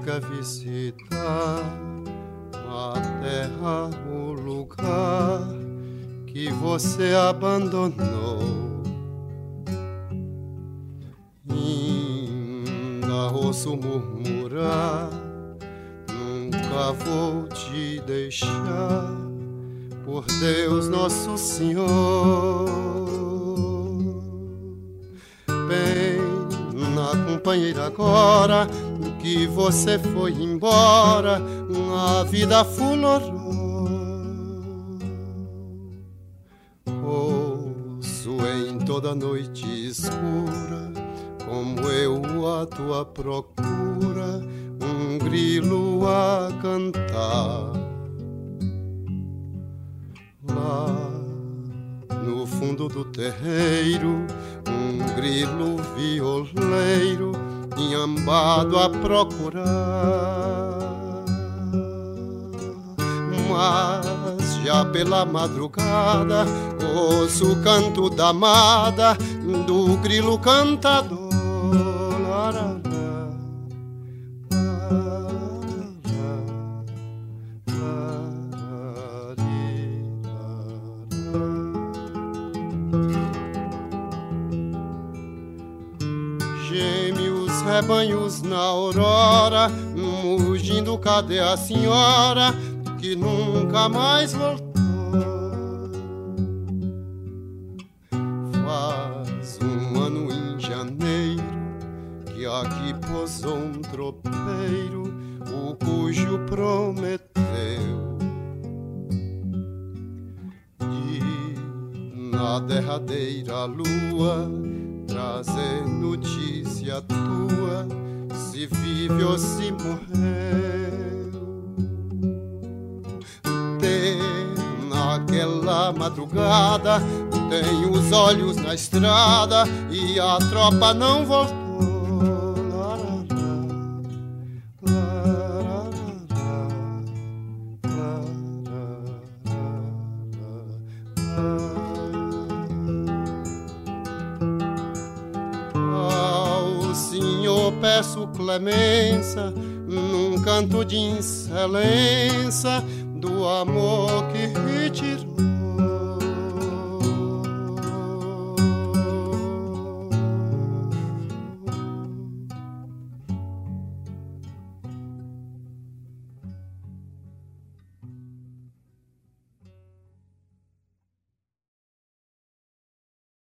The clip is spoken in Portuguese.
diga visitar a terra, o lugar que você abandonou. Ainda ouço murmurar, nunca vou te deixar, por Deus Nosso Senhor. Pena, companheira, agora que você foi embora, a vida fulorou. Ouço em toda noite escura, como eu a tua procura, um grilo a cantar. Lá no fundo do terreiro, um grilo violeiro enhambado a procurar. Mas já pela madrugada ouço o canto da amada do grilo cantador. Rebanhos na aurora, mugindo, cadê a senhora que nunca mais voltou? Faz um ano em janeiro que aqui pousou um tropeiro, o cujo prometeu de na derradeira lua trazer notícia tua, se vive ou se morreu. Naquela madrugada tem os olhos na estrada e a tropa não voltou. Peço clemência num canto de excelência do amor que retirou.